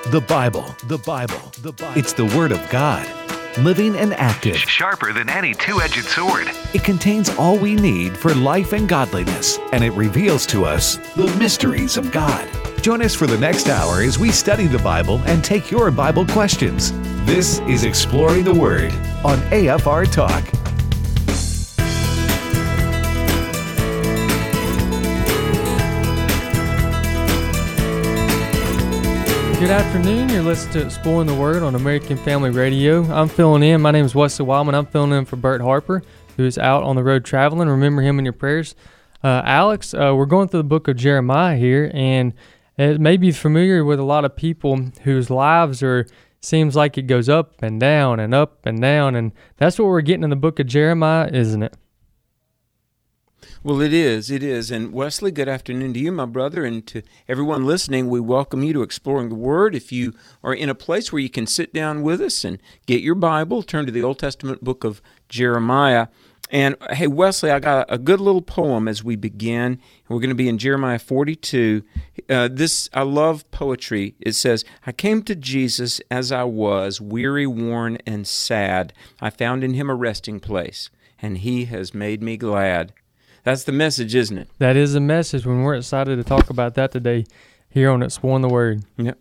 The Bible, the Bible, the Bible. It's the Word of God, living and active. Sharper than any two-edged sword. It contains all we need for life and godliness, and it reveals to us the mysteries of God. Join us for the next hour as we study the Bible and take your Bible questions. This is Exploring the Word on AFR Talk. Good afternoon. You're listening to Exploring the Word on American Family Radio. I'm filling in. My name is Wesley Wildman. I'm filling in for Bert Harper, who is out on the road traveling. Remember him in your prayers. Alex, we're going through the book of Jeremiah here, and it may be familiar with a lot of people whose lives seems like it goes up and down and up and down, and that's what we're getting in the book of Jeremiah, isn't it? Well, it is. And Wesley, good afternoon to you, my brother, and to everyone listening. We welcome you to Exploring the Word. If you are in a place where you can sit down with us and get your Bible, turn to the Old Testament book of Jeremiah. And, hey, Wesley, I got a good little poem as we begin. We're going to be in Jeremiah 42. I love poetry. It says, I came to Jesus as I was, weary, worn, and sad. I found in him a resting place, and he has made me glad. That's the message, isn't it? That is the message when we're excited to talk about that today here on Exploring the Word. Yep.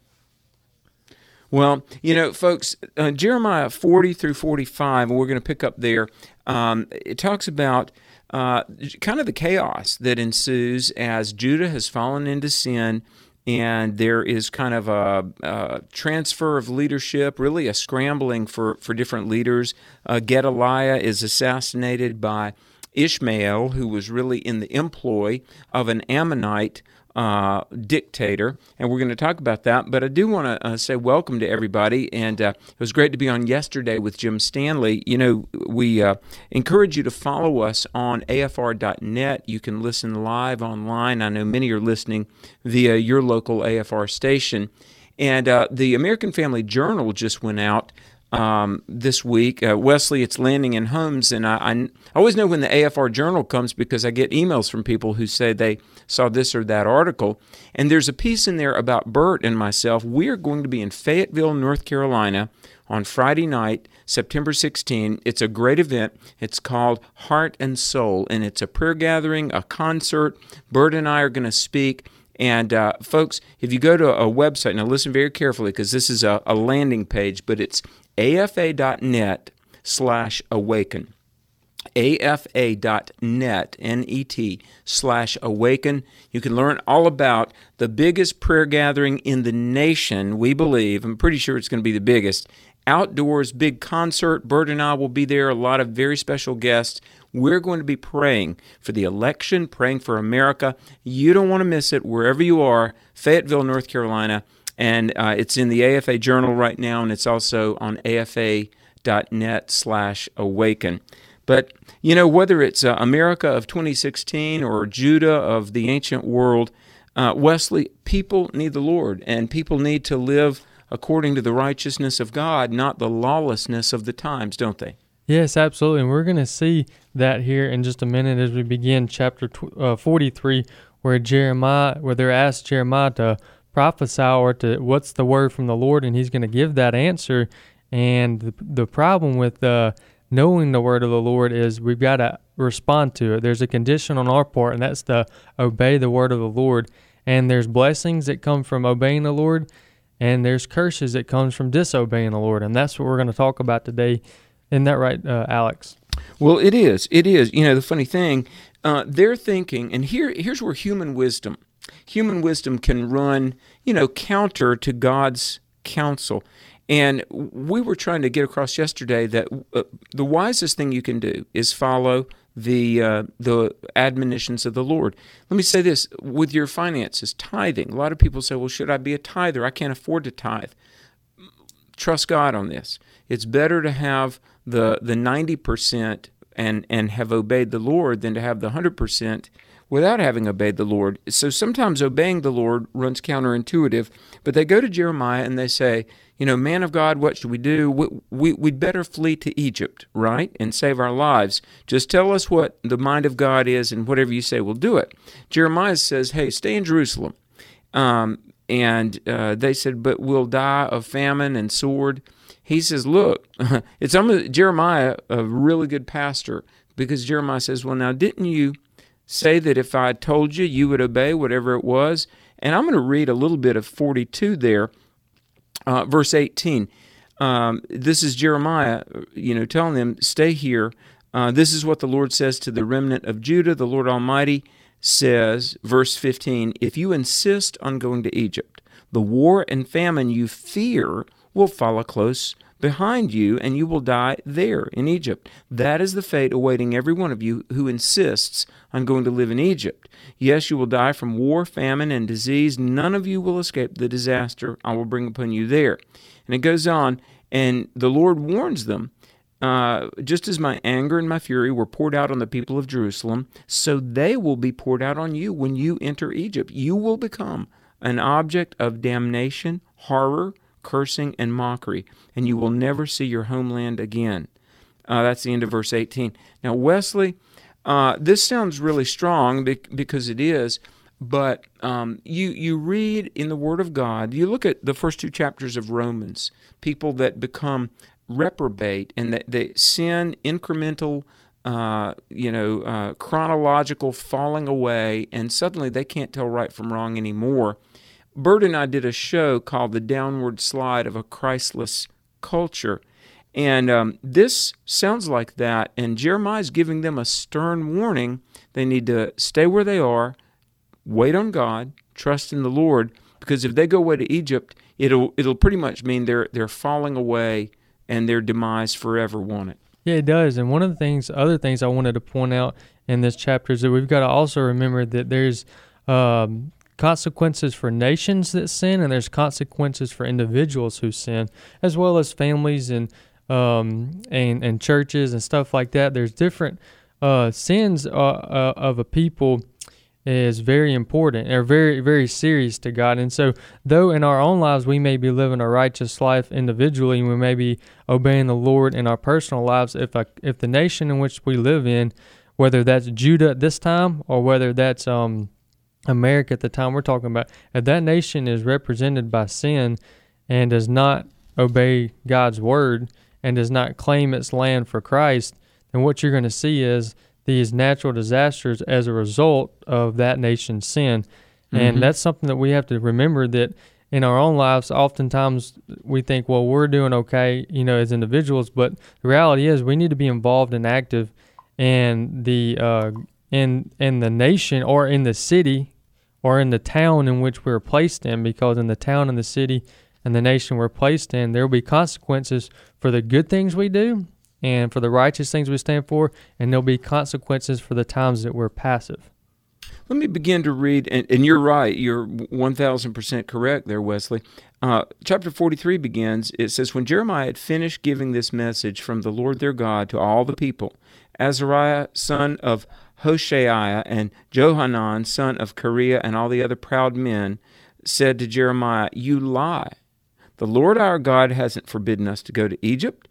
Well, folks, Jeremiah 40 through 45, and we're going to pick up there, it talks about kind of the chaos that ensues as Judah has fallen into sin, and there is kind of a transfer of leadership, really a scrambling for different leaders. Gedaliah is assassinated by Ishmael, who was really in the employ of an Ammonite dictator, and we're going to talk about that. But I do want to say welcome to everybody, and it was great to be on yesterday with Jim Stanley. We encourage you to follow us on afr.net. You can listen live online. I know many are listening via your local AFR station. And the American Family Journal just went out this week. Wesley, it's landing in homes, and I always know when the AFR Journal comes because I get emails from people who say they saw this or that article, and there's a piece in there about Bert and myself. We are going to be in Fayetteville, North Carolina on Friday night, September 16. It's a great event. It's called Heart and Soul, and it's a prayer gathering, a concert. Bert and I are going to speak. And folks, if you go to a website, now listen very carefully because this is a landing page, but it's afa.net/awaken. afa.net, net/awaken. You can learn all about the biggest prayer gathering in the nation, we believe. I'm pretty sure it's going to be the biggest. Outdoors, big concert. Bert and I will be there, a lot of very special guests. We're going to be praying for the election, praying for America. You don't want to miss it wherever you are, Fayetteville, North Carolina. And it's in the AFA Journal right now, and it's also on afa.net/awaken. But, whether it's America of 2016 or Judah of the ancient world, Wesley, people need the Lord, and people need to live according to the righteousness of God, not the lawlessness of the times, don't they? Yes, absolutely. And we're going to see that here in just a minute as we begin chapter 43, where they're asked Jeremiah to prophesy or to what's the word from the Lord, and he's going to give that answer. And the problem with knowing the word of the Lord is we've got to respond to it. There's a condition on our part, and that's to obey the word of the Lord. And there's blessings that come from obeying the Lord, and there's curses that comes from disobeying the Lord. And that's what we're going to talk about today. Isn't that right, Alex? Well, it is. It is. The funny thing, they're thinking, and here's where human wisdom can run, counter to God's counsel. And we were trying to get across yesterday that the wisest thing you can do is follow the admonitions of the Lord. Let me say this, with your finances, tithing. A lot of people say, well, should I be a tither? I can't afford to tithe. Trust God on this. It's better to have the 90% and have obeyed the Lord than to have the 100% without having obeyed the Lord. So sometimes obeying the Lord runs counterintuitive, but they go to Jeremiah and they say, man of God, what should we do? We'd better flee to Egypt, right, and save our lives. Just tell us what the mind of God is, and whatever you say, we'll do it. Jeremiah says, hey, stay in Jerusalem. And they said, but we'll die of famine and sword. He says, look, it's almost Jeremiah, a really good pastor, because Jeremiah says, well, now, didn't you say that if I told you, you would obey whatever it was? And I'm going to read a little bit of 42 there, verse 18. This is Jeremiah, telling them, stay here. This is what the Lord says to the remnant of Judah. The Lord Almighty says, verse 15, if you insist on going to Egypt, the war and famine you fear will follow close behind you, and you will die there in Egypt. That is the fate awaiting every one of you who insists on going to live in Egypt. Yes, you will die from war, famine, and disease. None of you will escape the disaster I will bring upon you there. And it goes on, and the Lord warns them, just as my anger and my fury were poured out on the people of Jerusalem, so they will be poured out on you when you enter Egypt. You will become an object of damnation, horror, cursing, and mockery, and you will never see your homeland again. That's the end of verse 18. Now, Wesley, this sounds really strong because it is, but you read in the Word of God, you look at the first 2 chapters of Romans, people that become reprobate and that they sin, incremental, chronological falling away, and suddenly they can't tell right from wrong anymore. Bert and I did a show called The Downward Slide of a Christless Culture, and this sounds like that, and Jeremiah's giving them a stern warning. They need to stay where they are, wait on God, trust in the Lord, because if they go away to Egypt, it'll pretty much mean they're falling away and their demise forever, won't it? Yeah, it does. And one of the other things I wanted to point out in this chapter is that we've got to also remember that there's consequences for nations that sin, and there's consequences for individuals who sin, as well as families and churches and stuff like that. There's different sins of a people is very important or very, very serious to God. And so though in our own lives we may be living a righteous life individually, and we may be obeying the Lord in our personal lives, if the nation in which we live in, whether that's Judah at this time or whether that's America at the time we're talking about, if that nation is represented by sin and does not obey God's word and does not claim its land for Christ, then what you're going to see is these natural disasters as a result of that nation's sin. And that's something that we have to remember, that in our own lives, oftentimes we think, well, we're doing okay, as individuals, but the reality is we need to be involved and active in the in the nation or in the city or in the town in which we're placed in, because in the town and the city and the nation we're placed in, there will be consequences for the good things we do and for the righteous things we stand for, and there'll be consequences for the times that we're passive. Let me begin to read, and you're right, you're 1,000% correct there, Wesley. Chapter 43 begins, it says, when Jeremiah had finished giving this message from the Lord their God to all the people, Azariah, son of Hoshaiah, and Johanan, son of Kareah, and all the other proud men, said to Jeremiah, you lie. The Lord our God hasn't forbidden us to go to Egypt.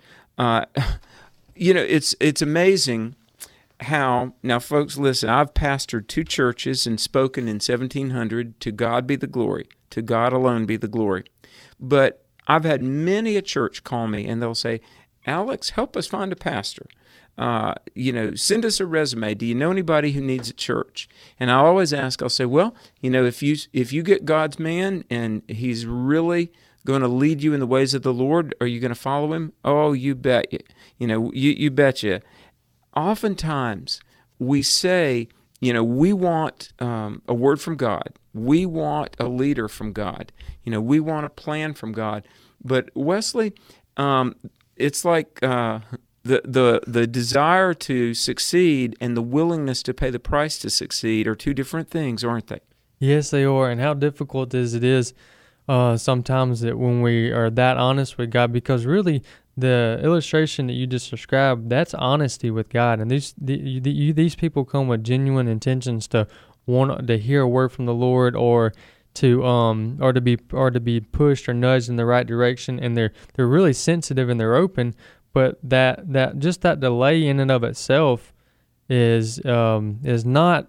It's amazing how, now folks, listen, I've pastored 2 churches and spoken in 1700, to God be the glory, to God alone be the glory. But I've had many a church call me and they'll say, Alex, help us find a pastor. Send us a resume. Do you know anybody who needs a church? And I always ask, I'll say, well, if you get God's man and he's really going to lead you in the ways of the Lord, are you going to follow him? Oh, you bet. You betcha. Oftentimes we say, we want a word from God. We want a leader from God. We want a plan from God. But Wesley, it's like the desire to succeed and the willingness to pay the price to succeed are 2 different things, aren't they? Yes, they are. And how difficult it is sometimes that when we are that honest with God, because really the illustration that you just described, that's honesty with God. And these people come with genuine intentions to want to hear a word from the Lord, or to be pushed or nudged in the right direction, and they're really sensitive and they're open. But that delay in and of itself is not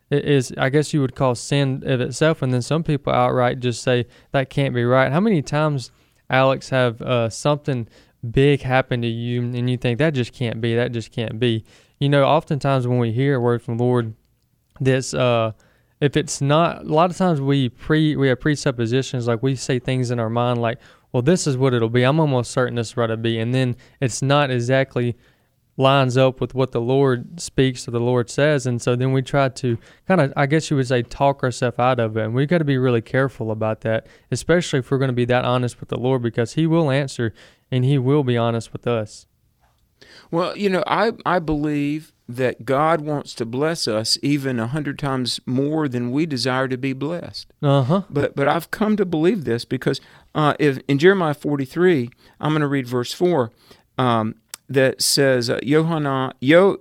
is, I guess you would call sin of itself, and then some people outright just say that can't be right. How many times, Alex, have something big happen to you and you think that just can't be, that just can't be? Oftentimes when we hear a word from the Lord, this if it's not, a lot of times we have presuppositions, like we say things in our mind like, well, this is what it'll be. I'm almost certain this is what it'll be, and then it's not exactly lines up with what the Lord speaks or the Lord says, and so then we try to kind of, I guess you would say, talk ourselves out of it, and we've got to be really careful about that, especially if we're going to be that honest with the Lord, because He will answer and He will be honest with us. Well, I believe that God wants to bless us even 100 times more than we desire to be blessed. But I've come to believe this because if in Jeremiah 43, I'm going to read verse 4, that says, Yohanan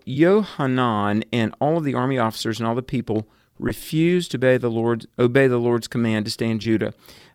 and all of the army officers and all the people refused to obey the Lord's command to stay in Judah.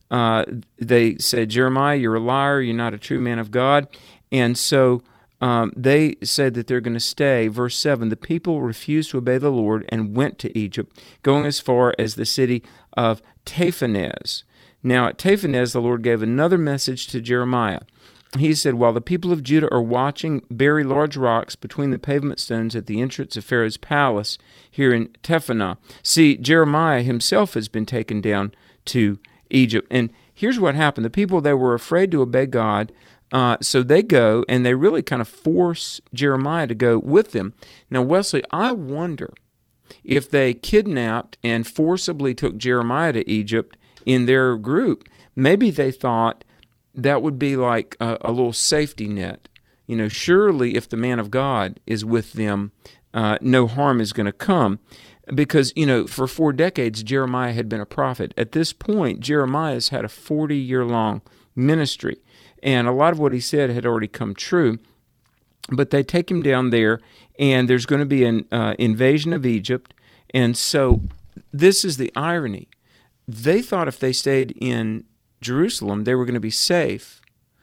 They said, Jeremiah, you're a liar, you're not a true man of God. And so they said that they're going to stay. Verse 7, the people refused to obey the Lord and went to Egypt, going as far as the city of Taphanes. Now at Taphanes, the Lord gave another message to Jeremiah. He said, while the people of Judah are watching, bury large rocks between the pavement stones at the entrance of Pharaoh's palace here in Taphanah. See, Jeremiah himself has been taken down to Egypt. And here's what happened. The people, they were afraid to obey God, so they go, and they really kind of force Jeremiah to go with them. Now, Wesley, I wonder if they kidnapped and forcibly took Jeremiah to Egypt in their group, maybe they thought that would be like a little safety net. Surely if the man of God is with them, no harm is going to come. Because, for 4 decades, Jeremiah had been a prophet. At this point, Jeremiah's had a 40-year-long ministry. And a lot of what he said had already come true. But they take him down there, and there's going to be an invasion of Egypt. And so this is the irony. They thought if they stayed in Jerusalem, they were going to be safe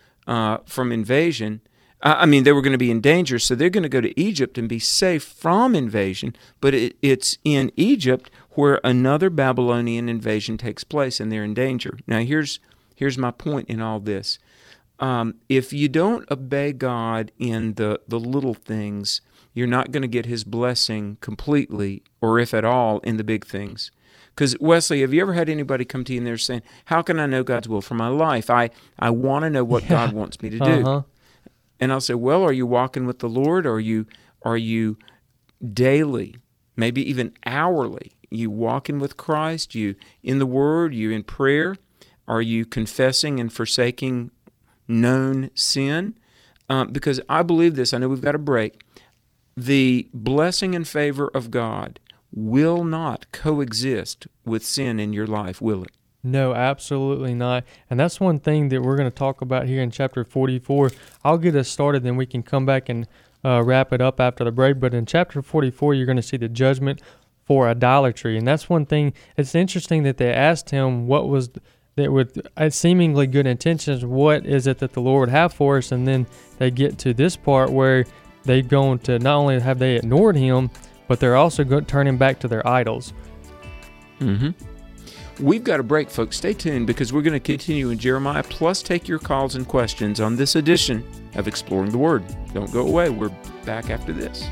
from invasion. They were going to be in danger, so they're going to go to Egypt and be safe from invasion, but it's in Egypt where another Babylonian invasion takes place, and they're in danger. Now, here's my point in all this. If you don't obey God in the little things, you're not going to get His blessing completely, or if at all, in the big things. Because, Wesley, have you ever had anybody come to you and they're saying, how can I know God's will for my life? I want to know what God wants me to do. And I'll say, well, are you walking with the Lord? Are you daily, maybe even hourly, you walking with Christ? You in the Word? You in prayer? Are you confessing and forsaking known sin? Because I believe this. I know we've got a break. The blessing and favor of God will not coexist with sin in your life, will it? No, absolutely not. And that's one thing that we're going to talk about here in chapter 44. I'll get us started, then we can come back and wrap it up after the break. But in chapter 44, you're going to see the judgment for idolatry. And that's one thing. It's interesting that they asked him what was that with seemingly good intentions, what is it that the Lord would have for us? And then they get to this part where they're going to, not only have they ignored Him, but they're also turning back to their idols. We've got a break, folks. Stay tuned because we're going to continue in Jeremiah, plus take your calls and questions on this edition of Exploring the Word. Don't go away. We're back after this.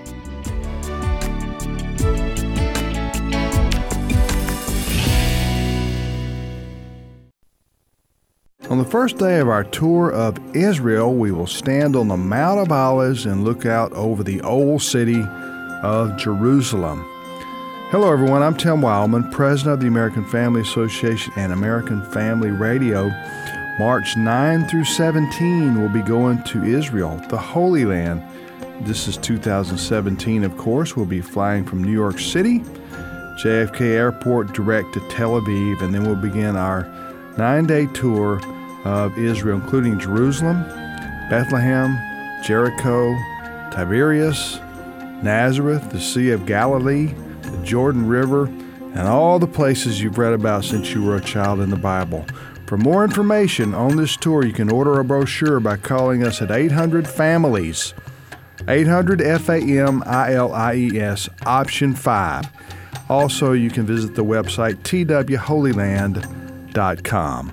On the first day of our tour of Israel, we will stand on the Mount of Olives and look out over the old city of Jerusalem. Hello everyone, I'm Tim Wildman, President of the American Family Association and American Family Radio. March 9 through 17, we'll be going to Israel, the Holy Land. This is 2017, of course. We'll be flying from New York City, JFK Airport direct to Tel Aviv, and then we'll begin our 9-day tour of Israel, including Jerusalem, Bethlehem, Jericho, Tiberias, Nazareth, the Sea of Galilee, the Jordan River, and all the places you've read about since you were a child in the Bible. For more information on this tour, you can order a brochure by calling us at 800-FAMILIES, 800-FAMILIES, option 5. Also, you can visit the website twholyland.com.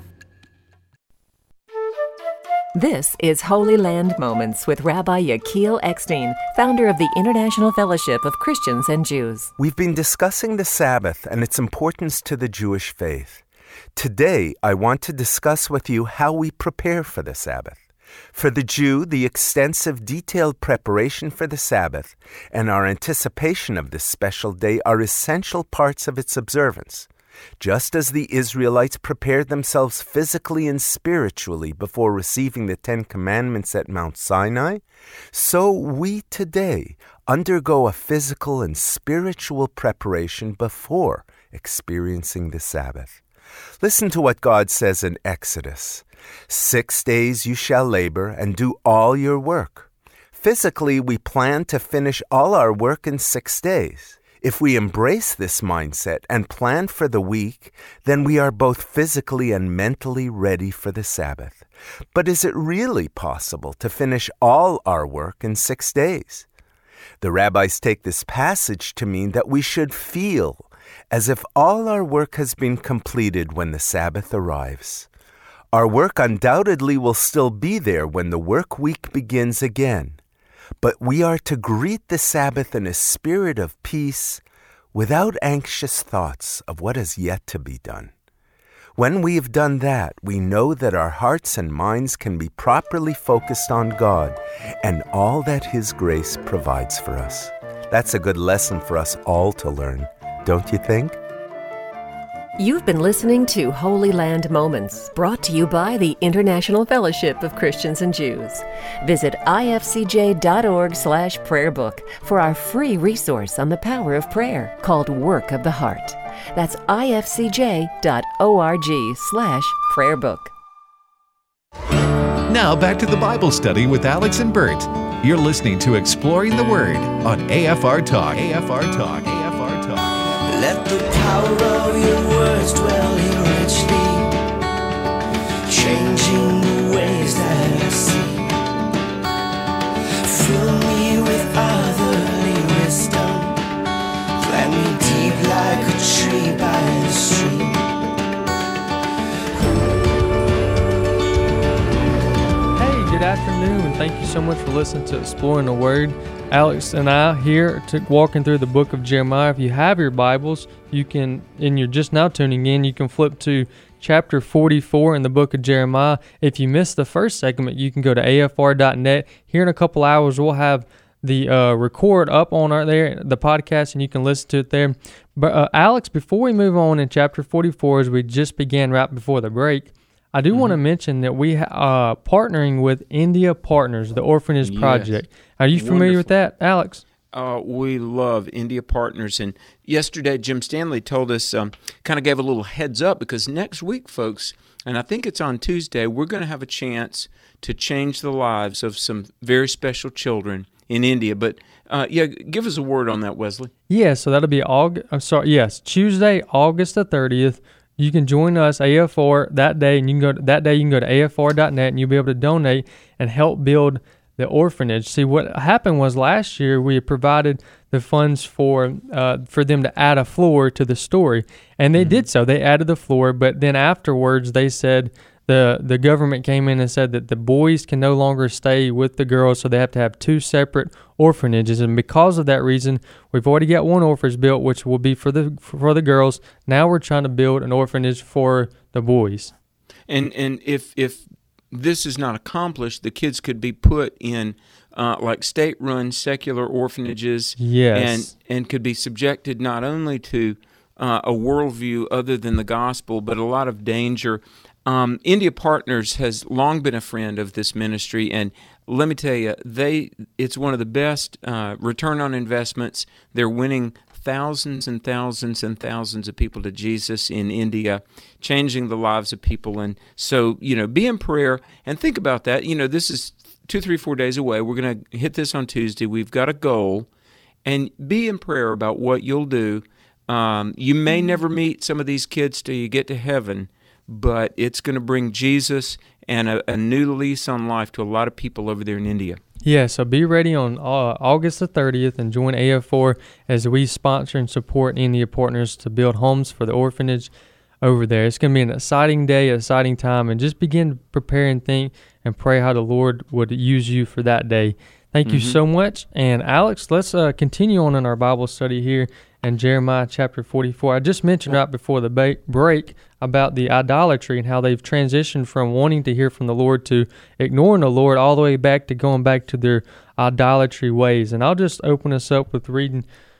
This is Holy Land Moments with Rabbi Yechiel Eckstein, founder of the International Fellowship of Christians and Jews. We've been discussing the Sabbath and its importance to the Jewish faith. Today, I want to discuss with you how we prepare for the Sabbath. For the Jew, the extensive, detailed preparation for the Sabbath and our anticipation of this special day are essential parts of its observance. Just as the Israelites prepared themselves physically and spiritually before receiving the Ten Commandments at Mount Sinai, so we today undergo a physical and spiritual preparation before experiencing the Sabbath. Listen to what God says in Exodus. 6 days you shall labor and do all your work. Physically, we plan to finish all our work in 6 days. If we embrace this mindset and plan for the week, then we are both physically and mentally ready for the Sabbath. But is it really possible to finish all our work in 6 days? The rabbis take this passage to mean that we should feel as if all our work has been completed when the Sabbath arrives. Our work undoubtedly will still be there when the work week begins again. But we are to greet the Sabbath in a spirit of peace without anxious thoughts of what is yet to be done. When we have done that, we know that our hearts and minds can be properly focused on God and all that His grace provides for us. That's a good lesson for us all to learn, don't you think? You've been listening to Holy Land Moments, brought to you by the International Fellowship of Christians and Jews. Visit ifcj.org/prayerbook for our free resource on the power of prayer called Work of the Heart. That's ifcj.org/prayerbook. Now back to the Bible study with Alex and Bert. You're listening to Exploring the Word on AFR Talk. AFR Talk. AFR Talk. Let the power of your words dwell here richly, changing the ways that I see. Fill me with otherly wisdom, plant me deep like a tree by the stream. Hey, good afternoon, and thank you so much for listening to Exploring the Word. Alex and I here walking through the book of Jeremiah. If you have your Bibles, you can, and you're just now tuning in, you can flip to chapter 44 in the book of Jeremiah. If you missed the first segment, you can go to afr.net. Here in a couple hours, we'll have the record up on the podcast, and you can listen to it there. But Alex, before we move on in chapter 44, as we just began right before the break, I do want to mention that we are partnering with India Partners, the Orphanage Project. Are you familiar with that, Alex? We love India Partners. And yesterday, Jim Stanley told us, kind of gave a little heads up, because next week, folks, and I think it's on Tuesday, we're going to have a chance to change the lives of some very special children in India. But, give us a word on that, Wesley. Yeah, so that'll be Tuesday, August the 30th. You can join us, AFR, that day, and you can go to afr.net, and you'll be able to donate and help build the orphanage. See, what happened was last year we had provided the funds for them to add a floor to the story, and they did so. They added the floor, but then afterwards they said the government came in and said that the boys can no longer stay with the girls, so they have to have two separate orphanages. And because of that reason, we've already got one orphanage built, which will be for the girls. Now we're trying to build an orphanage for the boys. And if this is not accomplished, the kids could be put in like state-run secular orphanages, yes, and could be subjected not only to a worldview other than the gospel, but a lot of danger. India Partners has long been a friend of this ministry, and let me tell you, it's one of the best return on investments. They're winning thousands and thousands and thousands of people to Jesus in India, changing the lives of people. And so, be in prayer and think about that. This is 2, 3, 4 days away. We're going to hit this on Tuesday. We've got a goal, and be in prayer about what you'll do. You may never meet some of these kids till you get to heaven, but it's going to bring Jesus and a new lease on life to a lot of people over there in India. Yeah, so be ready on August the 30th and join AF4 as we sponsor and support India Partners to build homes for the orphanage over there. It's going to be an exciting day, exciting time, and just begin to prepare and think and pray how the Lord would use you for that day. Thank you so much. And Alex, let's continue on in our Bible study here in Jeremiah chapter 44. I just mentioned right before the break about the idolatry and how they've transitioned from wanting to hear from the Lord to ignoring the Lord all the way back to going back to their idolatry ways. And I'll just open us up with reading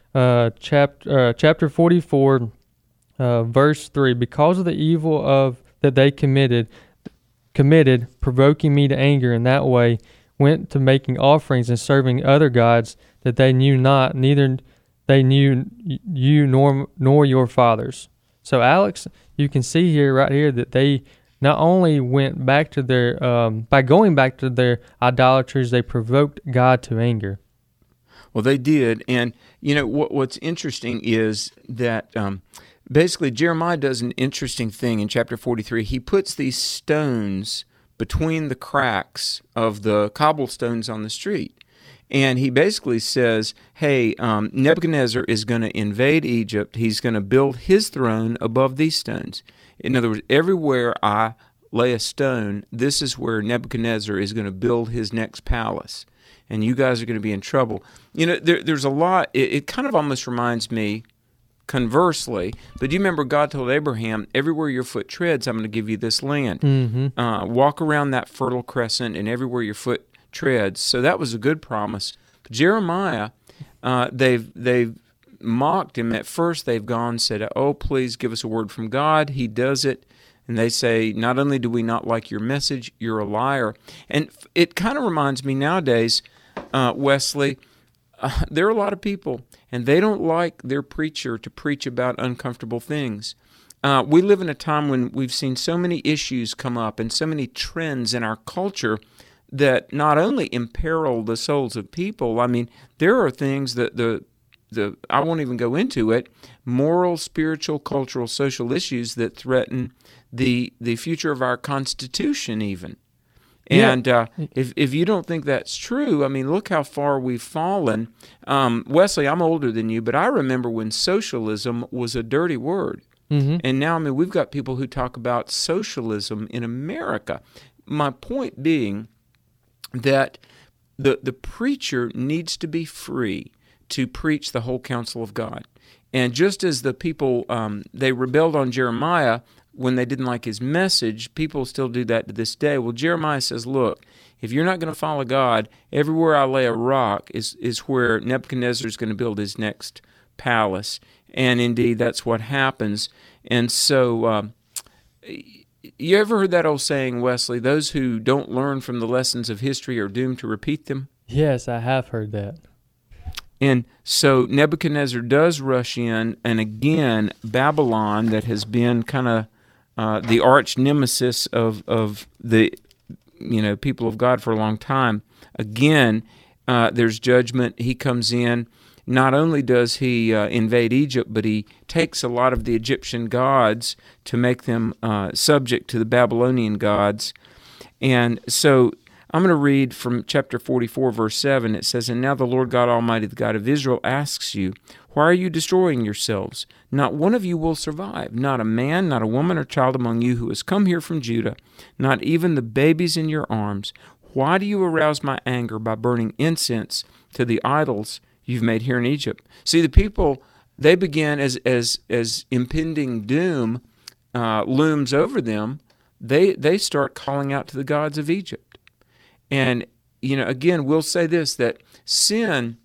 chapter 44, verse 3. Because of the evil that they committed, provoking me to anger in that way, went to making offerings and serving other gods that they knew not, neither they knew you nor your fathers. So, Alex, you can see here, right here, that they not only went back to their, by going back to their idolatries, they provoked God to anger. Well, they did. And, what's interesting is that basically Jeremiah does an interesting thing in chapter 43. He puts these stones between the cracks of the cobblestones on the street. And he basically says, hey, Nebuchadnezzar is going to invade Egypt. He's going to build his throne above these stones. In other words, everywhere I lay a stone, this is where Nebuchadnezzar is going to build his next palace. And you guys are going to be in trouble. There's a lot. It kind of almost reminds me, conversely, but do you remember God told Abraham, everywhere your foot treads, I'm going to give you this land. Mm-hmm. Walk around that fertile crescent and everywhere your foot treads. So that was a good promise. But Jeremiah, they've mocked him. At first they've gone and said, oh, please give us a word from God. He does it. And they say, not only do we not like your message, you're a liar. And it kind of reminds me nowadays, Wesley, there are a lot of people, and they don't like their preacher to preach about uncomfortable things. We live in a time when we've seen so many issues come up and so many trends in our culture that not only imperil the souls of people, I mean, there are things that I won't even go into it, moral, spiritual, cultural, social issues that threaten the future of our Constitution even. And if you don't think that's true, I mean, look how far we've fallen. Wesley, I'm older than you, but I remember when socialism was a dirty word. Mm-hmm. And now, I mean, we've got people who talk about socialism in America. My point being that the preacher needs to be free to preach the whole counsel of God. And just as the people, they rebelled on Jeremiah when they didn't like his message, people still do that to this day. Well, Jeremiah says, look, if you're not going to follow God, everywhere I lay a rock is where Nebuchadnezzar is going to build his next palace. And indeed, that's what happens. And so, you ever heard that old saying, Wesley, those who don't learn from the lessons of history are doomed to repeat them? Yes, I have heard that. And so Nebuchadnezzar does rush in, and again, Babylon, that has been kind of the arch nemesis of the people of God for a long time. Again, there's judgment. He comes in. Not only does he invade Egypt, but he takes a lot of the Egyptian gods to make them subject to the Babylonian gods. And so I'm going to read from chapter 44, verse 7. It says, and now the Lord God Almighty, the God of Israel, asks you, why are you destroying yourselves? Not one of you will survive, not a man, not a woman or child among you who has come here from Judah, not even the babies in your arms. Why do you arouse my anger by burning incense to the idols you've made here in Egypt? See, the people, they begin as impending doom looms over them, they start calling out to the gods of Egypt. And, again, we'll say this, that sin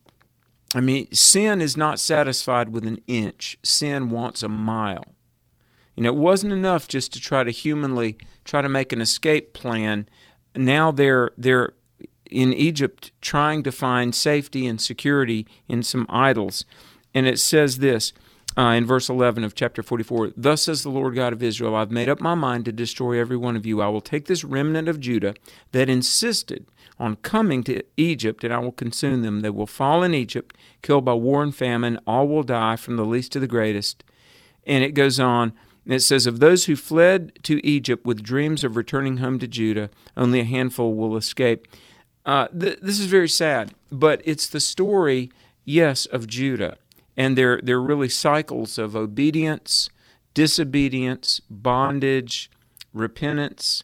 is not satisfied with an inch. Sin wants a mile. It wasn't enough just to try to humanly try to make an escape plan. Now they're in Egypt trying to find safety and security in some idols. And it says this in verse 11 of chapter 44, thus says the Lord God of Israel, I've made up my mind to destroy every one of you. I will take this remnant of Judah that insisted on coming to Egypt, and I will consume them. They will fall in Egypt, killed by war and famine. All will die, from the least to the greatest. And it goes on, and it says, of those who fled to Egypt with dreams of returning home to Judah, only a handful will escape. This is very sad, but it's the story, yes, of Judah. And they're really cycles of obedience, disobedience, bondage, repentance,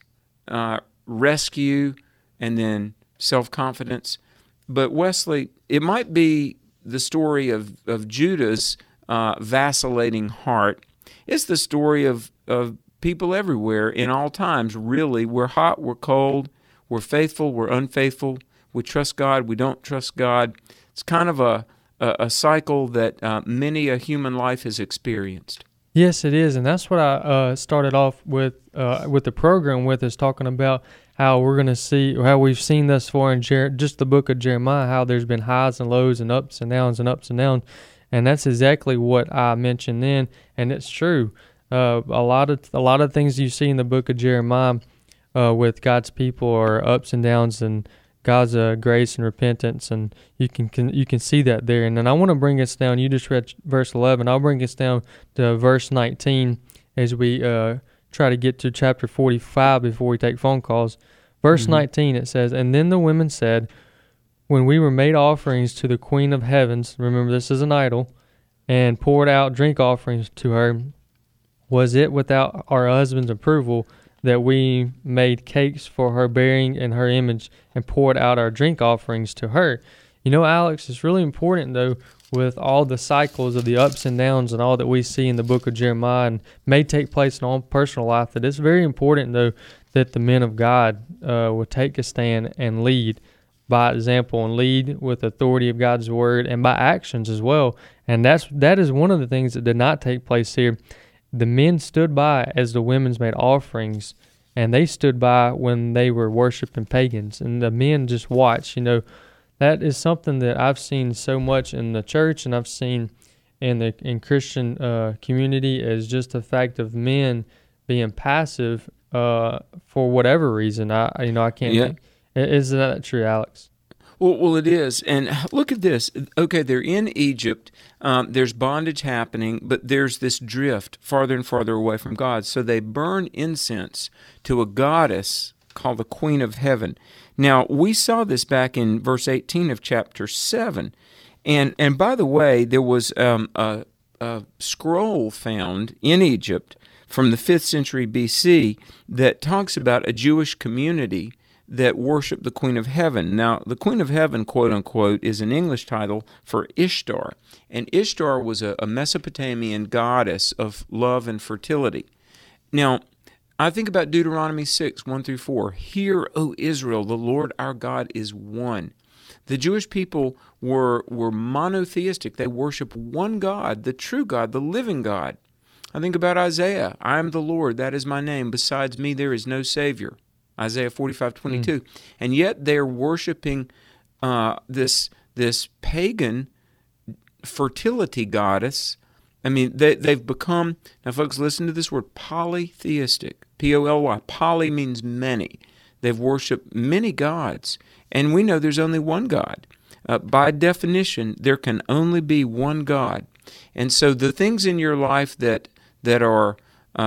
rescue, and then self-confidence. But Wesley, it might be the story of Judah's vacillating heart. It's the story of people everywhere in all times, really. We're hot, we're cold, we're faithful, we're unfaithful, we trust God, we don't trust God. It's kind of a cycle that many a human life has experienced. Yes, it is, and that's what I started off with the program with, is talking about how we're going to see, how we've seen thus far in just the book of Jeremiah, how there's been highs and lows and ups and downs and ups and downs, and that's exactly what I mentioned then, and it's true. A lot of things you see in the book of Jeremiah with God's people are ups and downs, and God's grace and repentance, and you can see that there. And then I want to bring us down. You just read verse 11. I'll bring us down to verse 19 as we try to get to chapter 45 before we take phone calls. Verse 19, it says, "And then the women said, when we were made offerings to the Queen of Heavens," remember this is an idol, "and poured out drink offerings to her, was it without our husband's approval that we made cakes for her bearing in her image and poured out our drink offerings to her?" You know, Alex, it's really important, though, with all the cycles of the ups and downs and all that we see in the book of Jeremiah and may take place in our own personal life, that it's very important, though, that the men of God will take a stand and lead by example and lead with authority of God's word and by actions as well. And that is one of the things that did not take place here. The men stood by as the women's made offerings, and they stood by when they were worshiping pagans, and the men just watched. You know, that is something that I've seen so much in the church, and I've seen in Christian community, is just the fact of men being passive for whatever reason. I can't think. Is that true, Alex? Well, it is. And look at this. Okay, they're in Egypt. There's bondage happening, but there's this drift farther and farther away from God. So they burn incense to a goddess called the Queen of Heaven. Now, we saw this back in verse 18 of chapter 7. And by the way, there was a scroll found in Egypt from the 5th century BC that talks about a Jewish community that worship the Queen of Heaven. Now, the Queen of Heaven, quote unquote, is an English title for Ishtar. And Ishtar was a Mesopotamian goddess of love and fertility. Now, I think about Deuteronomy 6, 1 through 4. "Hear, O Israel, the Lord our God is one." The Jewish people were monotheistic. They worship one God, the true God, the living God. I think about Isaiah. "I am the Lord, that is my name. Besides me there is no Savior." Isaiah 45:22. And yet they're worshiping this pagan fertility goddess. I mean, they've become, now folks, listen to this word, polytheistic. P-O-L-Y. Poly means many. They've worshiped many gods. And we know there's only one God. By definition, there can only be one God. And so the things in your life that are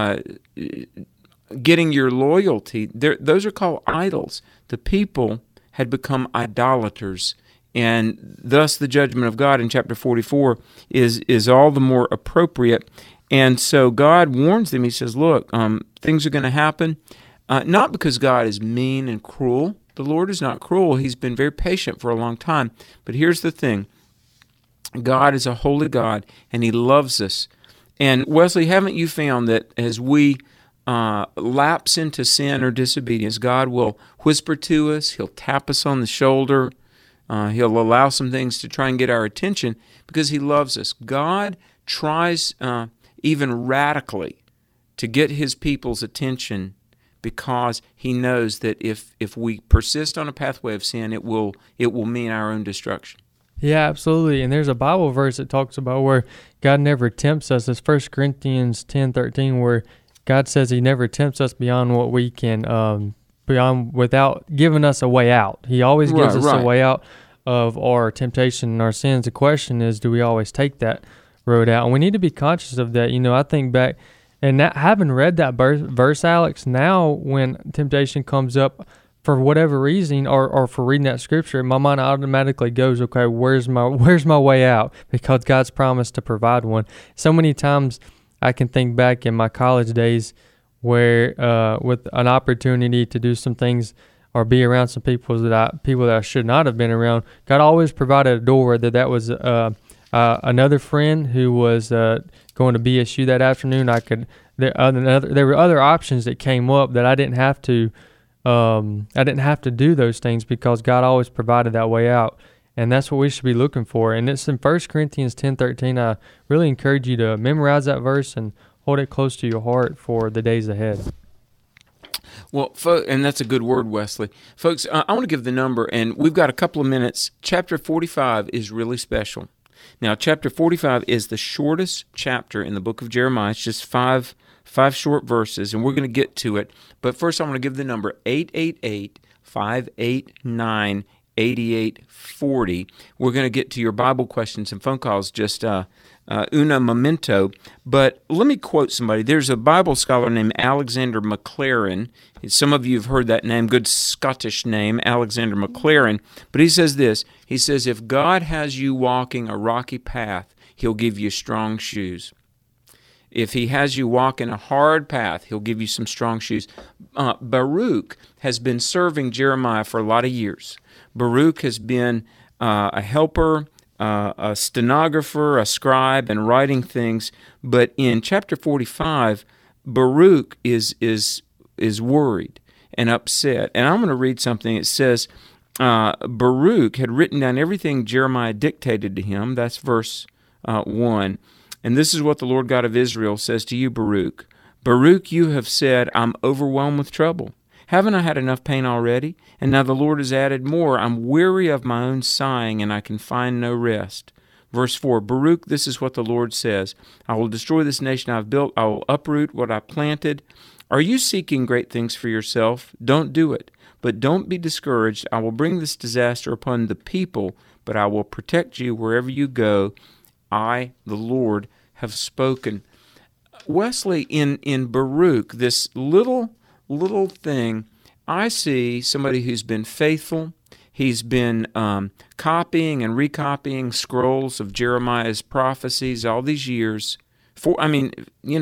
getting your loyalty, those are called idols. The people had become idolaters, and thus the judgment of God in chapter 44 is all the more appropriate. And so God warns them. He says, look, things are going to happen, not because God is mean and cruel. The Lord is not cruel. He's been very patient for a long time. But here's the thing. God is a holy God, and He loves us. And Wesley, haven't you found that as we lapse into sin or disobedience, God will whisper to us, He'll tap us on the shoulder, He'll allow some things to try and get our attention because He loves us. God tries even radically to get His people's attention because He knows that if we persist on a pathway of sin, it will mean our own destruction. Yeah, absolutely. And there's a Bible verse that talks about where God never tempts us. It's 1 Corinthians 10:13, where God says He never tempts us beyond what we can, without giving us a way out. He always gives us a way out of our temptation and our sins. The question is, do we always take that road out? And we need to be conscious of that. You know, I think back, and having read that verse, Alex, now when temptation comes up, for whatever reason, or for reading that scripture, my mind automatically goes, okay, where's my way out? Because God's promised to provide one. So many times I can think back in my college days where with an opportunity to do some things or be around some people that I should not have been around, God always provided a door, whether that was another friend who was going to BSU that afternoon. There were other options that came up that I didn't have to do those things because God always provided that way out. And that's what we should be looking for. And it's in 1 Corinthians 10:13. I really encourage you to memorize that verse and hold it close to your heart for the days ahead. Well, and that's a good word, Wesley. Folks, I want to give the number, and we've got a couple of minutes. Chapter 45 is really special. Now, chapter 45 is the shortest chapter in the book of Jeremiah. It's just five short verses, and we're going to get to it. But first, I want to give the number 888-589-8840. We're going to get to your Bible questions and phone calls just una momento. But let me quote somebody. There's a Bible scholar named Alexander Maclaren. Some of you have heard that name, good Scottish name, Alexander Maclaren. But he says this. He says, if God has you walking a rocky path, He'll give you strong shoes. If He has you walk in a hard path, He'll give you some strong shoes. Baruch has been serving Jeremiah for a lot of years. Baruch has been a helper, a stenographer, a scribe, and writing things. But in chapter 45, Baruch is worried and upset. And I'm going to read something. It says, Baruch had written down everything Jeremiah dictated to him. That's verse 1. And this is what the Lord God of Israel says to you, Baruch. Baruch, you have said, I'm overwhelmed with trouble. Haven't I had enough pain already? And now the Lord has added more. I'm weary of my own sighing, and I can find no rest. Verse 4, Baruch, this is what the Lord says. I will destroy this nation I've built. I will uproot what I planted. Are you seeking great things for yourself? Don't do it. But don't be discouraged. I will bring this disaster upon the people, but I will protect you wherever you go. I, the Lord, have spoken. Wesley, in Baruch, this little thing, I see somebody who's been faithful. He's been copying and recopying scrolls of Jeremiah's prophecies all these years. Probably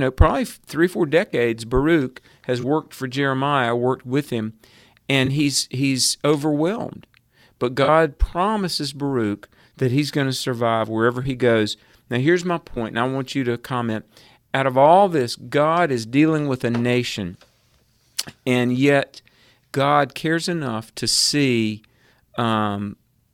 3-4 decades, Baruch has worked for Jeremiah, worked with him, and he's overwhelmed. But God promises Baruch that he's going to survive wherever he goes. Now, here's my point, and I want you to comment. Out of all this, God is dealing with a nation, and yet God cares enough to see one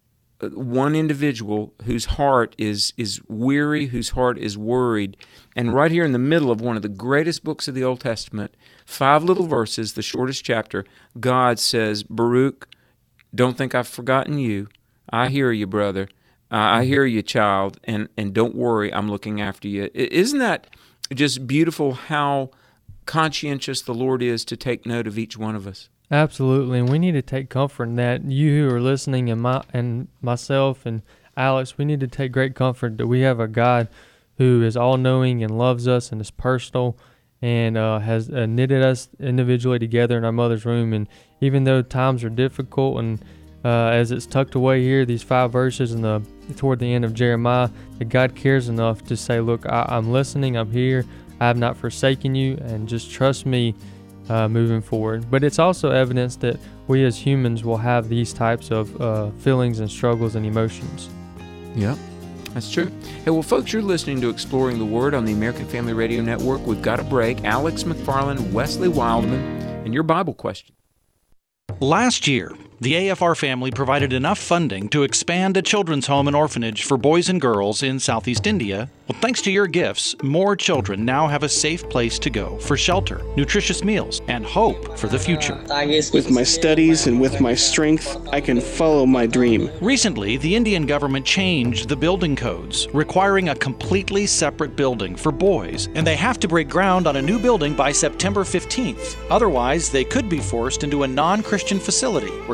individual whose heart is weary, whose heart is worried. And right here in the middle of one of the greatest books of the Old Testament, 5 little verses, the shortest chapter, God says, Baruch, don't think I've forgotten you. I hear you, brother. I hear you, child, and don't worry, I'm looking after you. Isn't that just beautiful how conscientious the Lord is to take note of each one of us? Absolutely, and we need to take comfort in that. You who are listening, and myself and Alex, we need to take great comfort that we have a God who is all-knowing and loves us and is personal and has knitted us individually together in our mother's womb. And even though times are difficult, and as it's tucked away here, these 5 verses toward the end of Jeremiah, that God cares enough to say, look, I'm listening, I'm here, I have not forsaken you, and just trust me moving forward. But it's also evidence that we as humans will have these types of feelings and struggles and emotions. Yep, that's true. Hey, well, folks, you're listening to Exploring the Word on the American Family Radio Network. We've got a break. Alex McFarland, Wesley Wildman, and your Bible question. Last year, the AFR family provided enough funding to expand a children's home and orphanage for boys and girls in Southeast India. Well, thanks to your gifts, more children now have a safe place to go for shelter, nutritious meals, and hope for the future. With my studies and with my strength, I can follow my dream. Recently, the Indian government changed the building codes, requiring a completely separate building for boys, and they have to break ground on a new building by September 15th. Otherwise, they could be forced into a non-Christian facility where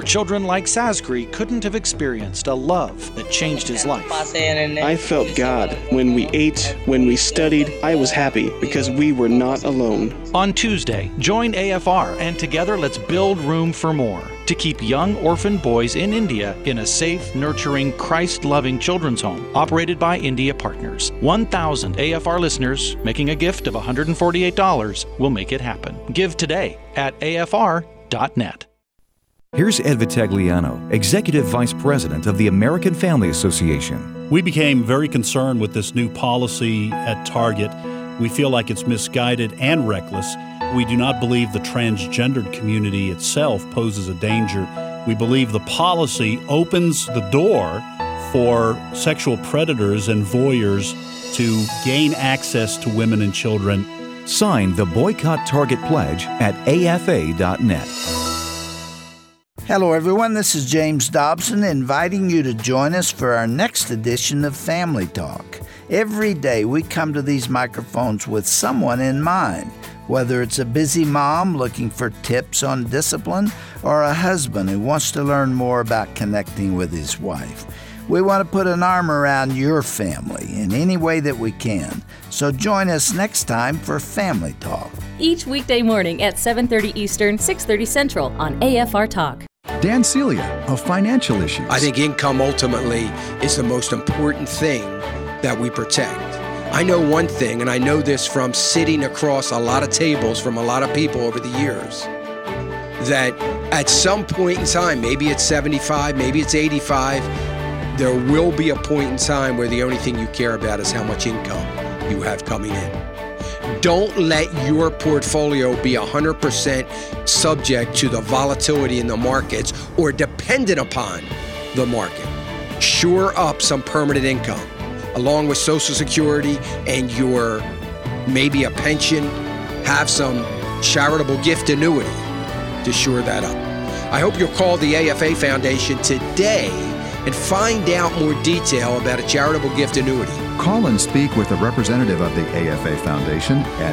children like Sazgri couldn't have experienced a love that changed his life. I felt God. When we ate, when we studied, I was happy because we were not alone. On Tuesday, join AFR and together let's build room for more to keep young orphan boys in India in a safe, nurturing, Christ-loving children's home operated by India Partners. 1,000 AFR listeners making a gift of $148 will make it happen. Give today at afr.net. Here's Ed Vitagliano, Executive Vice President of the American Family Association. We became very concerned with this new policy at Target. We feel like it's misguided and reckless. We do not believe the transgendered community itself poses a danger. We believe the policy opens the door for sexual predators and voyeurs to gain access to women and children. Sign the Boycott Target Pledge at afa.net. Hello, everyone. This is James Dobson inviting you to join us for our next edition of Family Talk. Every day we come to these microphones with someone in mind, whether it's a busy mom looking for tips on discipline or a husband who wants to learn more about connecting with his wife. We want to put an arm around your family in any way that we can. So join us next time for Family Talk. Each weekday morning at 7:30 Eastern, 6:30 Central on AFR Talk. Dan Celia of Financial Issues. I think income ultimately is the most important thing that we protect. I know one thing, and I know this from sitting across a lot of tables from a lot of people over the years, that at some point in time, maybe it's 75, maybe it's 85, there will be a point in time where the only thing you care about is how much income you have coming in. Don't let your portfolio be 100% subject to the volatility in the markets or dependent upon the market. Shore up some permanent income along with Social Security and your maybe a pension. Have some charitable gift annuity to shore that up. I hope you'll call the AFA Foundation today and find out more detail about a charitable gift annuity. Call and speak with a representative of the AFA Foundation at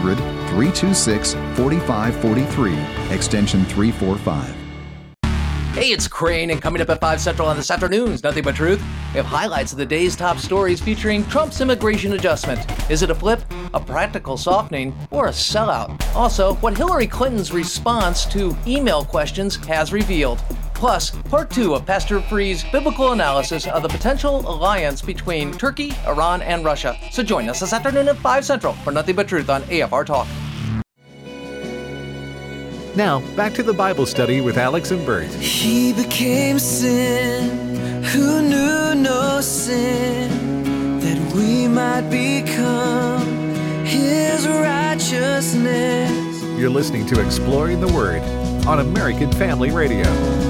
800-326-4543, extension 345. Hey, it's Crane, and coming up at 5 Central on this afternoon's Nothing But Truth, we have highlights of the day's top stories featuring Trump's immigration adjustment. Is it a flip, a practical softening, or a sellout? Also, what Hillary Clinton's response to email questions has revealed. Plus, part 2 of Pastor Free's biblical analysis of the potential alliance between Turkey, Iran, and Russia. So join us this afternoon at 5 Central for Nothing But Truth on AFR Talk. Now, back to the Bible study with Alex and Bert. He became sin who knew no sin, that we might become his righteousness. You're listening to Exploring the Word on American Family Radio.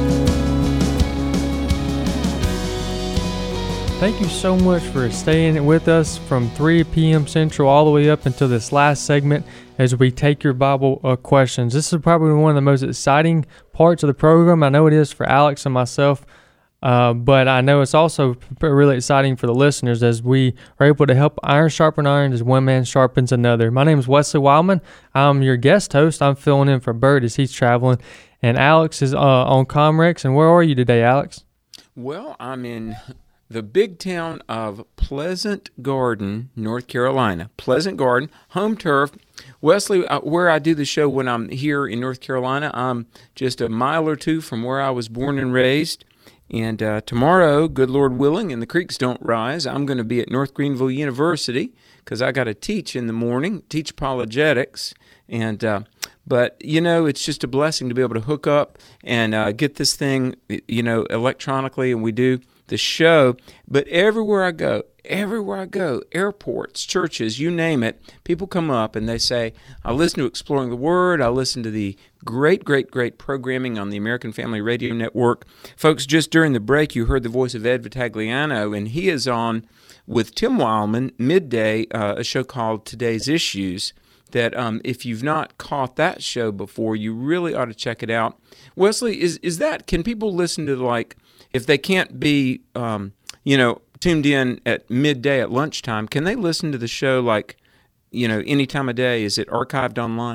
Thank you so much for staying with us from 3 p.m. Central all the way up until this last segment as we take your Bible questions. This is probably one of the most exciting parts of the program. I know it is for Alex and myself, but I know it's also really exciting for the listeners as we are able to help iron sharpen iron as one man sharpens another. My name is Wesley Wildman. I'm your guest host. I'm filling in for Bert as he's traveling, and Alex is on Comrex. And where are you today, Alex? Well, I'm in the big town of Pleasant Garden, North Carolina. Pleasant Garden, home turf. Wesley, where I do the show when I'm here in North Carolina, I'm just a mile or two from where I was born and raised. And tomorrow, good Lord willing, and the creeks don't rise, I'm going to be at North Greenville University because I got to teach in the morning, teach apologetics. And but, you know, it's just a blessing to be able to hook up and get this thing, you know, electronically, and we do the show. But everywhere I go, airports, churches, you name it, people come up and they say, I listen to Exploring the Word, I listen to the great programming on the American Family Radio Network. Folks, just during the break, you heard the voice of Ed Vitagliano, and he is on with Tim Wildman midday, a show called Today's Issues, that if you've not caught that show before, you really ought to check it out. Wesley, is that, can people listen to, like, if they can't be, you know, tuned in at midday at lunchtime, can they listen to the show, like, you know, any time of day? Is it archived online?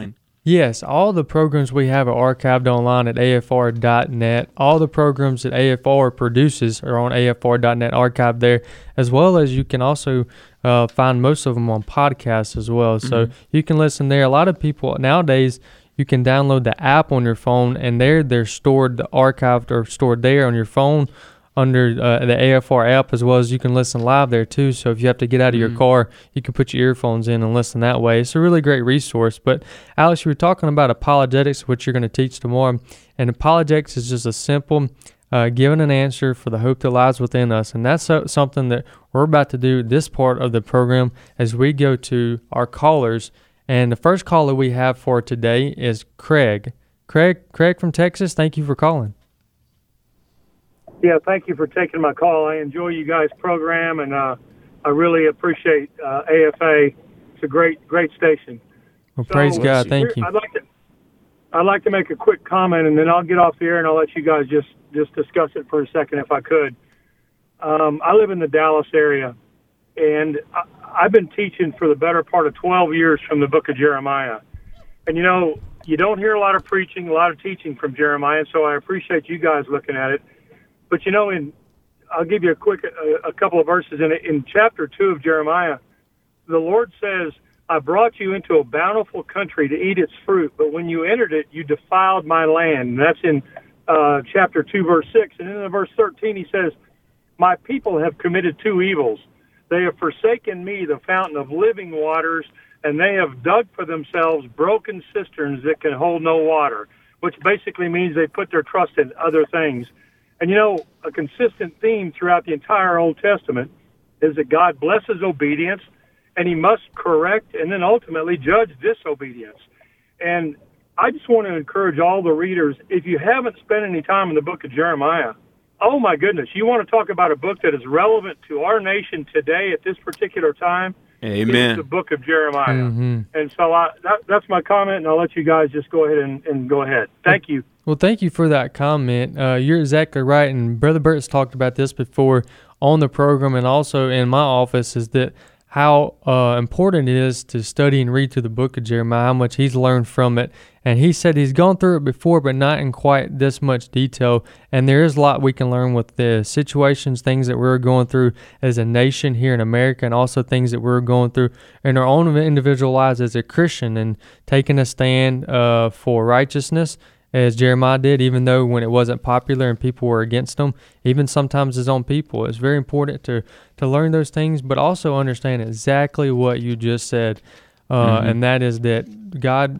Yes, all the programs we have are archived online at afr.net. All the programs that AFR produces are on afr.net, archived there, as well as you can also find most of them on podcasts as well. So you can listen there. A lot of people nowadays, you can download the app on your phone, and they're stored, archived, or stored there on your phone under the AFR app, as well as you can listen live there too. So if you have to get out of your car, you can put your earphones in and listen that way. It's a really great resource. But Alex, you were talking about apologetics, which you're going to teach tomorrow. And apologetics is just a simple giving an answer for the hope that lies within us. And that's something that we're about to do this part of the program as we go to our callers. And the first caller we have for today is Craig. Craig from Texas, thank you for calling. Yeah, thank you for taking my call. I enjoy you guys' program, and I really appreciate AFA. It's a great station. Well, praise God. Thank you. I'd like to make a quick comment, and then I'll get off the air, and I'll let you guys just discuss it for a second if I could. I live in the Dallas area, and I've been teaching for the better part of 12 years from the book of Jeremiah. And, you don't hear a lot of preaching, a lot of teaching from Jeremiah, so I appreciate you guys looking at it. But, I'll give you a couple of verses in chapter 2 of Jeremiah. The Lord says, I brought you into a bountiful country to eat its fruit, but when you entered it, you defiled my land. And that's in chapter 2, verse 6. And then in verse 13, he says, my people have committed two evils. They have forsaken me, the fountain of living waters, and they have dug for themselves broken cisterns that can hold no water, which basically means they put their trust in other things. And, a consistent theme throughout the entire Old Testament is that God blesses obedience, and he must correct and then ultimately judge disobedience. And I just want to encourage all the readers, if you haven't spent any time in the book of Jeremiah, oh my goodness, you want to talk about a book that is relevant to our nation today at this particular time? Amen. It's the book of Jeremiah. And so that's my comment, and I'll let you guys just go ahead and go ahead. Thank you. Well, thank you for that comment. You're exactly right, and Brother Burt's talked about this before on the program and also in my office, is that how important it is to study and read through the book of Jeremiah, how much he's learned from it. And he said he's gone through it before, but not in quite this much detail. And there is a lot we can learn with the situations, things that we're going through as a nation here in America, and also things that we're going through in our own individual lives as a Christian, and taking a stand for righteousness, as Jeremiah did, even though when it wasn't popular and people were against him, even sometimes his own people. It's very important to learn those things, but also understand exactly what you just said, and that is that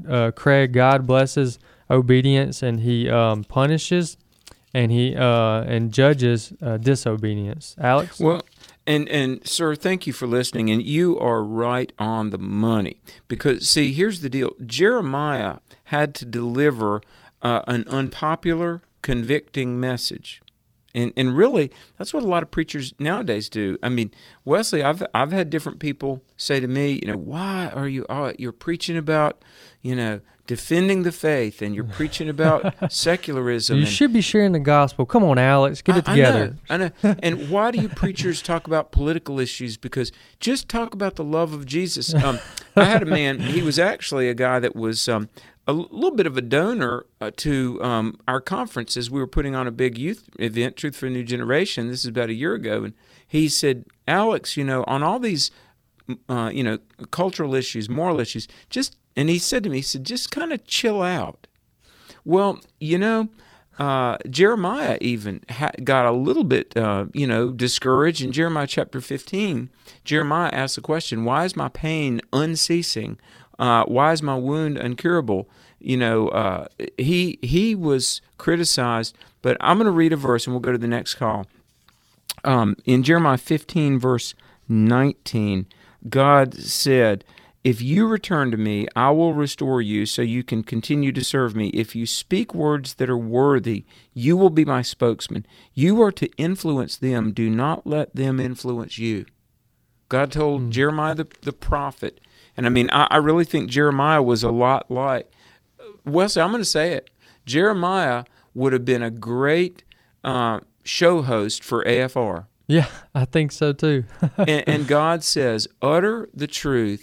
God blesses obedience, and he punishes and he and judges disobedience. Alex? Well, and sir, thank you for listening, and you are right on the money, because see, here's the deal. Jeremiah had to deliver an unpopular, convicting message. And really, that's what a lot of preachers nowadays do. I mean, Wesley, I've had different people say to me, why are you're preaching about, defending the faith, and you're preaching about secularism. You should be sharing the gospel. Come on, Alex, get it together. I know. And why do you preachers talk about political issues? Because just talk about the love of Jesus. I had a man, he was actually a guy that was a little bit of a donor to our conference as we were putting on a big youth event, Truth for a New Generation. This is about a year ago. And he said, Alex, on all these, cultural issues, moral issues, and he said to me, just kind of chill out. Well, Jeremiah even got a little bit, discouraged. In Jeremiah chapter 15, Jeremiah asked the question, why is my pain unceasing? Why is my wound incurable? He was criticized, but I'm going to read a verse and we'll go to the next call. In Jeremiah 15, verse 19, God said, if you return to me, I will restore you so you can continue to serve me. If you speak words that are worthy, you will be my spokesman. You are to influence them. Do not let them influence you. God told Jeremiah the prophet. And I really think Jeremiah was a lot like Wesley. I'm going to say it. Jeremiah would have been a great show host for AFR. Yeah, I think so too. and God says, utter the truth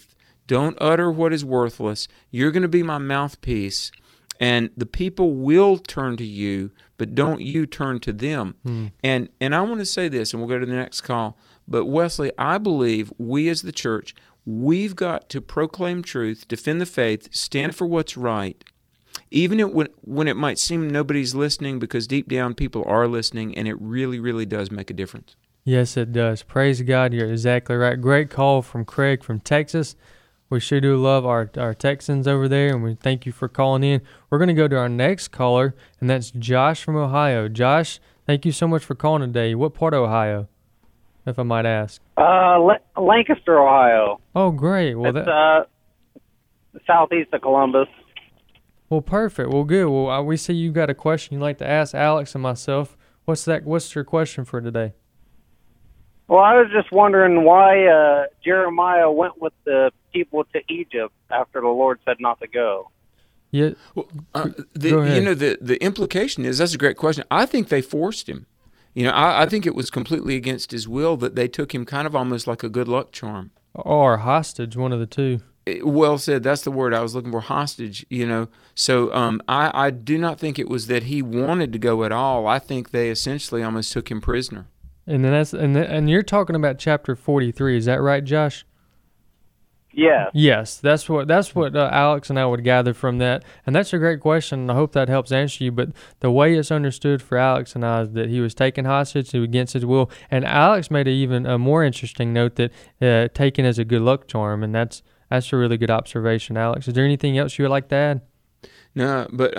Don't utter what is worthless. You're going to be my mouthpiece, and the people will turn to you, but don't you turn to them. And I want to say this, and we'll go to the next call, but Wesley, I believe we as the church, we've got to proclaim truth, defend the faith, stand for what's right, even when it might seem nobody's listening, because deep down people are listening, and it really, really does make a difference. Yes, it does. Praise God. You're exactly right. Great call from Craig from Texas. We sure do love our Texans over there, and we thank you for calling in. We're going to go to our next caller, and that's Josh from Ohio. Josh, thank you so much for calling today. What part of Ohio, if I might ask? Lancaster, Ohio. Oh, great. Well, it's southeast of Columbus. Well, perfect. Well, good. Well, we see you got a question you'd like to ask Alex and myself. What's your question for today? Well, I was just wondering why Jeremiah went with the people to Egypt after the Lord said not to go. Yeah. Well, the implication is, that's a great question. I think they forced him. I think it was completely against his will that they took him kind of almost like a good luck charm. Or hostage, one of the two. Well said. That's the word I was looking for, hostage, So I do not think it was that he wanted to go at all. I think they essentially almost took him prisoner. And then and you're talking about chapter 43, is that right, Josh? Yeah. Yes, that's what Alex and I would gather from that, and that's a great question. And I hope that helps answer you. But the way it's understood for Alex and I is that he was taken hostage against his will, and Alex made even a more interesting note that taken as a good luck charm, and that's a really good observation, Alex. Is there anything else you would like to add? No, but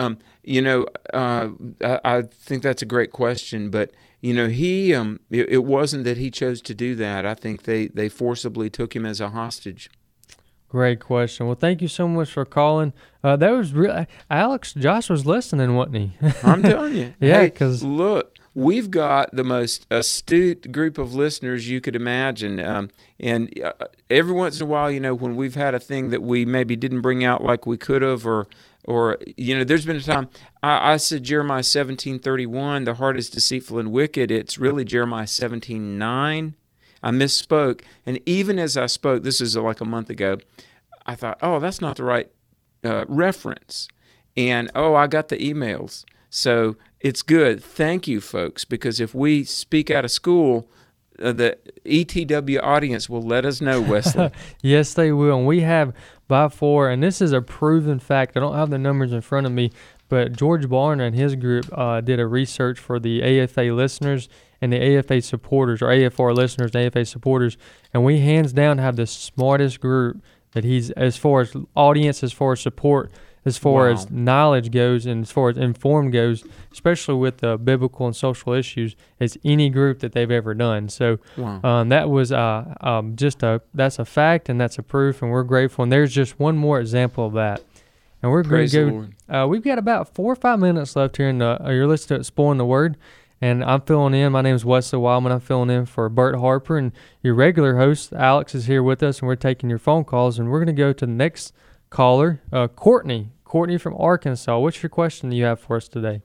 I think that's a great question, but. It wasn't that he chose to do that. I think they forcibly took him as a hostage. Great question. Well, thank you so much for calling. That was real. Alex, Josh was listening, wasn't he? I'm telling you. Yeah, because look, we've got the most astute group of listeners you could imagine. And every once in a while, when we've had a thing that we maybe didn't bring out like we could have, or there's been a time I said Jeremiah 17:31, the heart is deceitful and wicked. It's really Jeremiah 17:9. I misspoke. And even as I spoke, this is like a month ago, I thought, oh, that's not the right reference. And, I got the emails. So it's good. Thank you, folks, because if we speak out of school, the ETW audience will let us know, Wesley. Yes, they will. And we have by far, and this is a proven fact, I don't have the numbers in front of me, but George Barner and his group did a research for the AFA listeners and the AFA supporters, or AFR listeners and AFA supporters, and we hands down have the smartest group that he's, as far as audience, as far as support, as far as knowledge goes, and as far as informed goes, especially with biblical and social issues, as any group that they've ever done. So that was that's a fact, and that's a proof, and we're grateful. And there's just one more example of that. And we're going to go. We've got about 4 or 5 minutes left here, and you're listening to Exploring the Word. And I'm filling in. My name is Wesley Wildman. I'm filling in for Bert Harper, and your regular host Alex is here with us, and we're taking your phone calls. And we're going to go to the next caller, Courtney from Arkansas. What's your question you have for us today?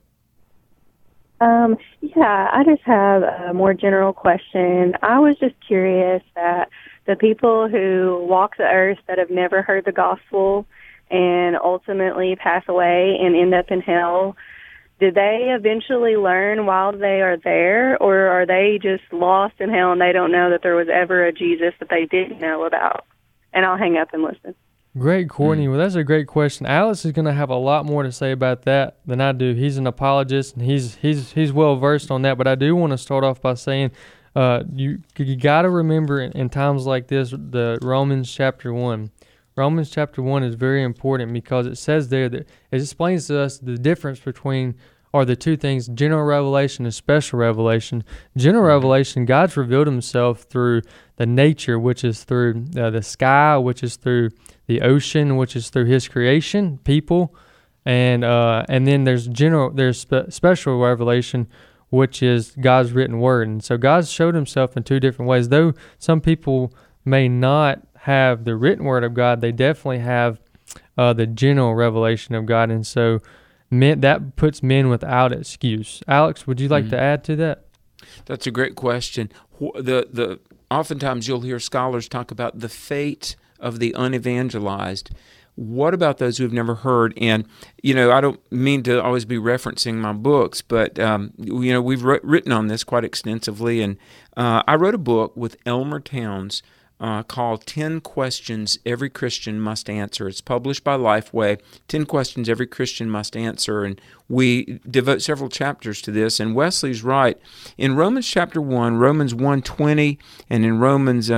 Yeah, I just have a more general question. I was just curious that the people who walk the earth that have never heard the gospel and ultimately pass away and end up in hell, did they eventually learn while they are there, or are they just lost in hell and they don't know that there was ever a Jesus that they didn't know about? And I'll hang up and listen. Great, Courtney. Well, that's a great question. Alice is going to have a lot more to say about that than I do. He's an apologist, and he's well versed on that. But I do want to start off by saying you got to remember in times like this, the Romans chapter 1. Romans chapter 1 is very important because it says there that it explains to us the difference between, or the two things, general revelation and special revelation. General revelation, God's revealed himself through the nature, which is through the sky, which is through the ocean, which is through his creation, people, and then there's special revelation, which is God's written word. And so God showed himself in two different ways. Though some people may not have the written word of God, they definitely have the general revelation of God. And so that puts men without excuse. Alex, would you like to add to that? That's a great question. Oftentimes you'll hear scholars talk about the fate of the unevangelized. What about those who have never heard? And, I don't mean to always be referencing my books, but, we've written on this quite extensively. And I wrote a book with Elmer Towns called 10 Questions Every Christian Must Answer. It's published by Lifeway, 10 Questions Every Christian Must Answer. And we devote several chapters to this. And Wesley's right. In Romans chapter 1, Romans 1:20, and in Romans,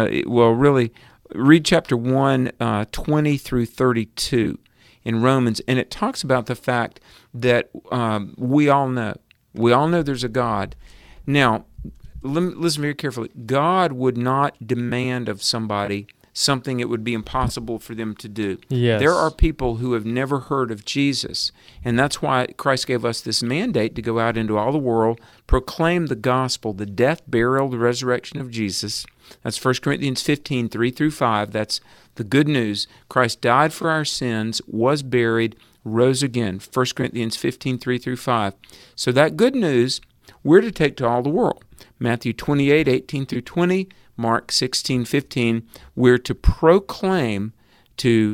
read chapter 1, 20 through 32 in Romans, and it talks about the fact that we all know there's a God. Now, listen very carefully. God would not demand of somebody something it would be impossible for them to do. Yes. There are people who have never heard of Jesus, and that's why Christ gave us this mandate to go out into all the world, proclaim the gospel, the death, burial, the resurrection of Jesus. That's 1 Corinthians 15, 3 through 5. That's the good news. Christ died for our sins, was buried, rose again. 1 Corinthians 15, 3 through 5. So that good news we're to take to all the world. Matthew 28, 18 through 20, Mark 16, 15. We're to proclaim, to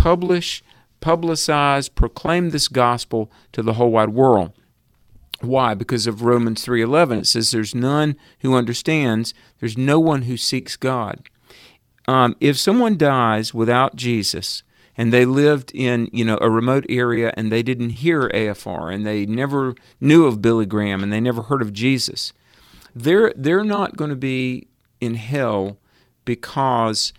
publicize, proclaim this gospel to the whole wide world. Why? Because of Romans 3:11. It says there's none who understands. There's no one who seeks God. If someone dies without Jesus and they lived in a remote area and they didn't hear AFR and they never knew of Billy Graham and they never heard of Jesus, they're not going to be in hell because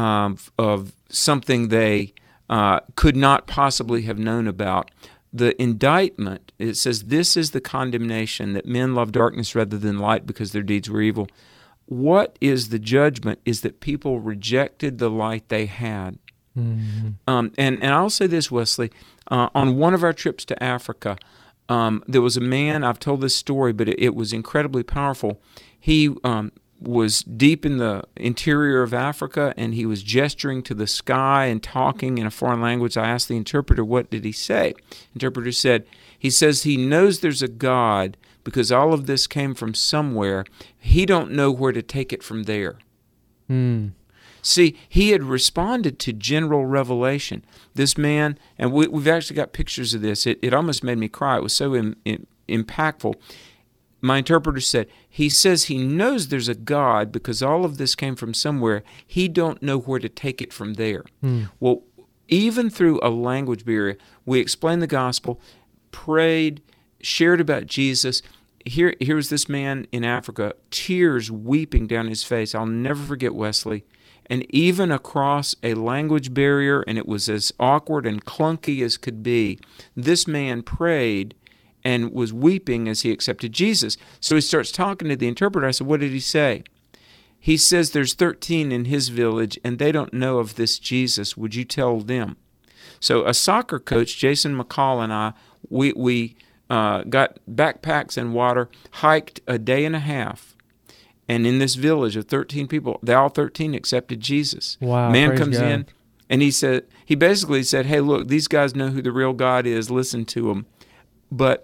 of something they could not possibly have known about. The indictment, it says, this is the condemnation, that men love darkness rather than light because their deeds were evil. What is the judgment is that people rejected the light they had. Mm-hmm. And I'll say this, Wesley, on one of our trips to Africa, there was a man, I've told this story, but it was incredibly powerful. He was deep in the interior of Africa, and he was gesturing to the sky and talking in a foreign language. I asked the interpreter, what did he say? The interpreter said, he says he knows there's a God because all of this came from somewhere. He don't know where to take it from there. Mm. See, he had responded to general revelation. This man, and we've actually got pictures of this. It almost made me cry. It was so impactful. My interpreter said, he says he knows there's a God because all of this came from somewhere. He don't know where to take it from there. Mm. Well, even through a language barrier, we explained the gospel, prayed, shared about Jesus. Here was this man in Africa, tears weeping down his face. I'll never forget Wesley. And even across a language barrier, and it was as awkward and clunky as could be, this man prayed and was weeping as he accepted Jesus. So he starts talking to the interpreter. I said, what did he say? He says there's 13 in his village, and they don't know of this Jesus. Would you tell them? So a soccer coach, Jason McCall, and I, we got backpacks and water, hiked a day and a half. And in this village of 13 people, they all 13 accepted Jesus. Wow, Man praise comes God. in, and he basically said, hey, look, these guys know who the real God is. Listen to them. But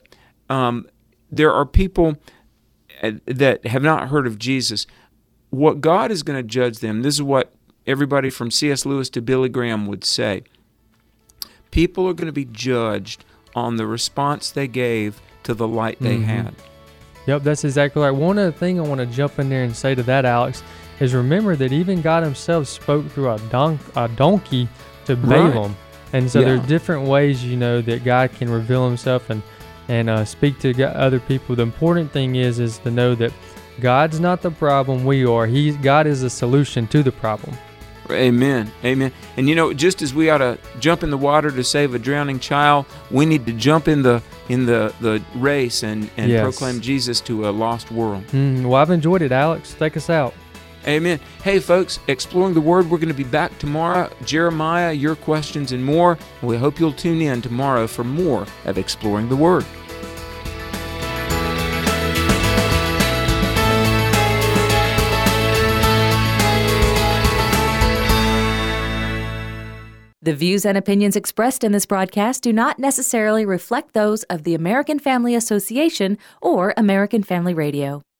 there are people that have not heard of Jesus. What God is going to judge them, this is what everybody from C.S. Lewis to Billy Graham would say. People are going to be judged on the response they gave to the light they had. Yep, that's exactly right. One other thing I want to jump in there and say to that, Alex, is remember that even God himself spoke through a donkey to Balaam. Right. And so Yeah. there's different ways, that God can reveal himself and speak to other people. The important thing is to know that God's not the problem, we are. God is the solution to the problem. Amen. Amen. And just as we ought to jump in the water to save a drowning child, we need to jump in the race and Yes. proclaim Jesus to a lost world. Well, I've enjoyed it, Alex. Take us out. Amen. Hey, folks, Exploring the Word, we're going to be back tomorrow. Jeremiah, your questions and more. We hope you'll tune in tomorrow for more of Exploring the Word. The views and opinions expressed in this broadcast do not necessarily reflect those of the American Family Association or American Family Radio.